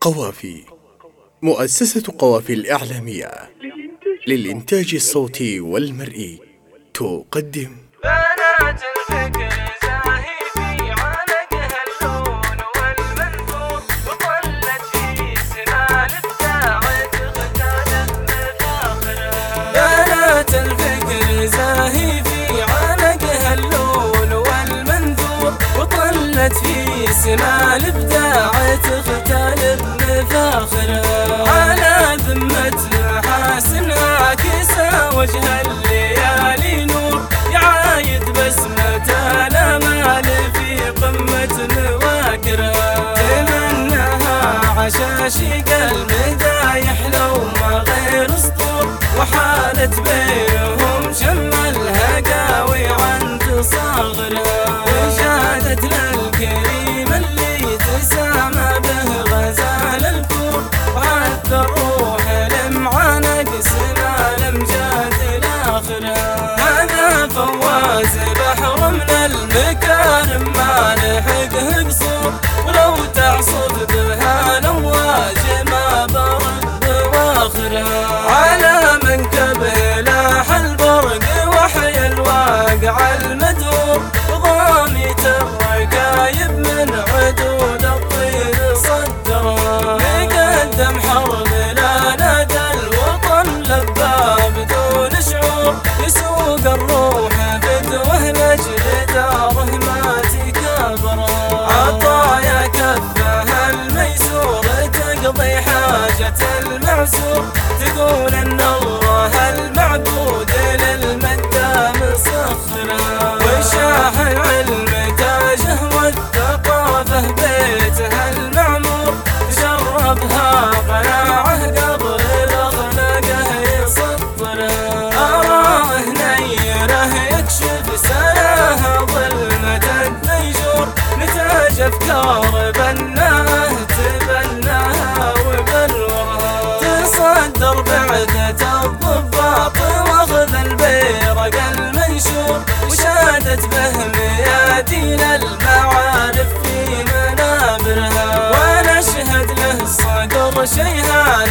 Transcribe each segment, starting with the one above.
قوافي. مؤسسة قوافي الإعلامية للإنتاج الصوتي والمرئي تقدم بنات الفكر زاهي في عنقها اللون والمنثور، وطلت في سنان الابداع تغتال بفاخرها. بنات الفكر زاهي في عنقها اللون والمنثور، وطلت في سنان الابداع تغتال بفاخرها. على ذمة محاسنها كسى وجه الليالي نور، يعايد بسمة الأمال في قمة مواكرها. تمناها عشاشي قلب دايح لو ما غير اسطور، وحالت بينهم شم الهقاوي عن تصاغرها. وجادت للكريم اللي تسامى به غزال الكور، وعد الروح لمعانق سنا الامجاد لاخرها. هذا فواز بحر من المكارم ما لحقه قصور، ولو تعصف بها الامواج ما برد بواخرها. على منكبه لاح البرق وحي الواقع المدور، وضاميت الركايب من عدود الطير صدرها. يقدم حرب لا نادى الوطن لبى بدون شعور، يسوق الروح بدوه لاجل داره ما تكابرها. عطايا كفها الميسور تقضي حاجة المعسور، تقول ان الله المعبود للمدى مسخرها. وشاح العلم تاجه والثقافة بيتها المعمور، تشربها قناعه قبل الاخلاقه يسطرها. اراه نيره يكشف سناها ظلمة الديجور، نتاج افكار بناه تبناها وبلورها. تصدر بعدة الضباط واخذ البيرق المنشور، وشادت به ميادين المعارف في منابرها. ونشهد له الصقر شيهان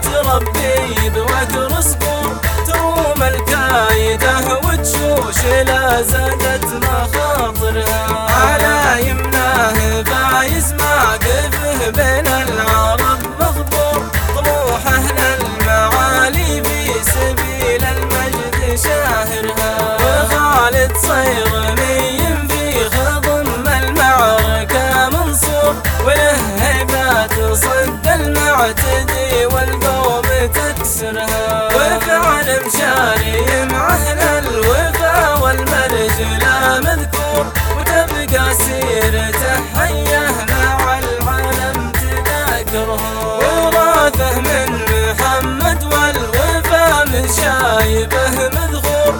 متربي بوتر صبور، تروم الكايده وتشوش لا زادت مخاطرها. على يمناه فايز ماقفه بين العرب مخبور، طموح اهل المعالي في سبيل المجد شاهرها. وخالد صيرمي في خضم المعركة منصور، وله هيبات صد المعتدي والقوم تكسرها. وفعل مشاري مع اهل الوفا والمرجلة مذكور، وتبقى سيرته حيه مع العالم تذاكرها. وراثه من محمد والوفا من شايبه مذخور،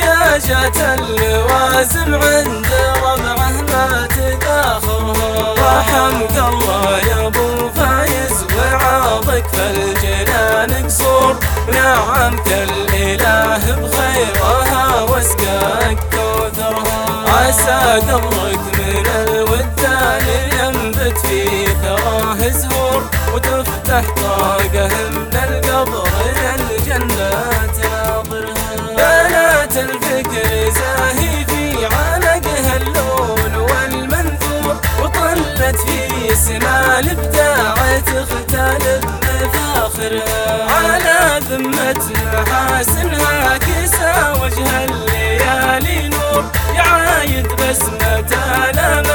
لياجة اللوازم عند ربعه ما تداخرها. رحمك الله يا ابو فايز وعاضك فالجنان قصور، ونعمت الاله بخيرها واسقاك كوثرها. عسى قبرك من الودان ينبت في ثراه زهور، وتفتح طاقه من القبر للجنات ناظرها. بنات الفكر زاهي في عنقها اللون والمنثور، وطلت في سنا الابداع تغتال بفاخرها. على ذمة محاسنها كسى وجه الليالي نور، يعايد بسمة الأمل